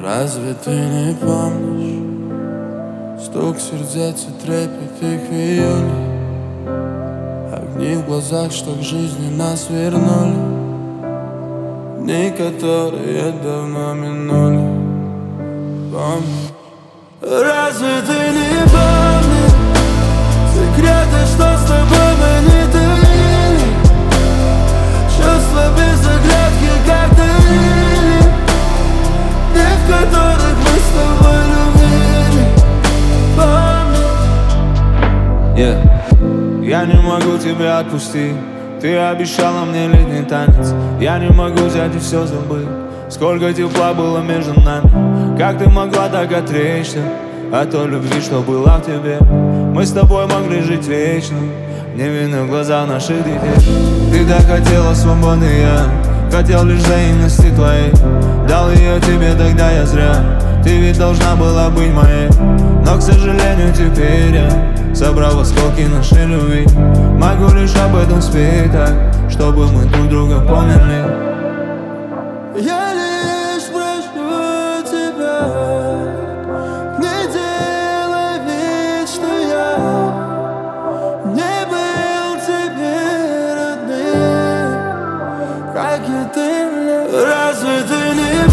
Разве ты не помнишь стук сердец и трепет их в июле, огни в глазах, что к жизни нас вернули, дни, которые давно минули. Помни. Разве ты не помнишь секреты, что с тобой мы не таили, чувства без оглядки, как таили, дни, в которых мы с тобой любили. Помнишь? Я не могу тебя отпустить. Ты обещала мне летний танец. Я не могу взять и все забыть. Сколько тепла было между нами. Как ты могла так отречься от той любви, что была в тебе? Мы с тобой могли жить вечно, невинны в глазах наших детей. Ты так хотела свободы, я хотел лишь взаимности твоей. Дал ее тебе, тогда я зря. Ты ведь должна была быть моей. Но, к сожалению, теперь я собрал осколки нашей любви. Могу лишь об этом спеть так, чтобы мы друг друга поняли. Я лишь прошу тебя, не делай вид, что я не был тебе родным, как и ты мне. Разве ты не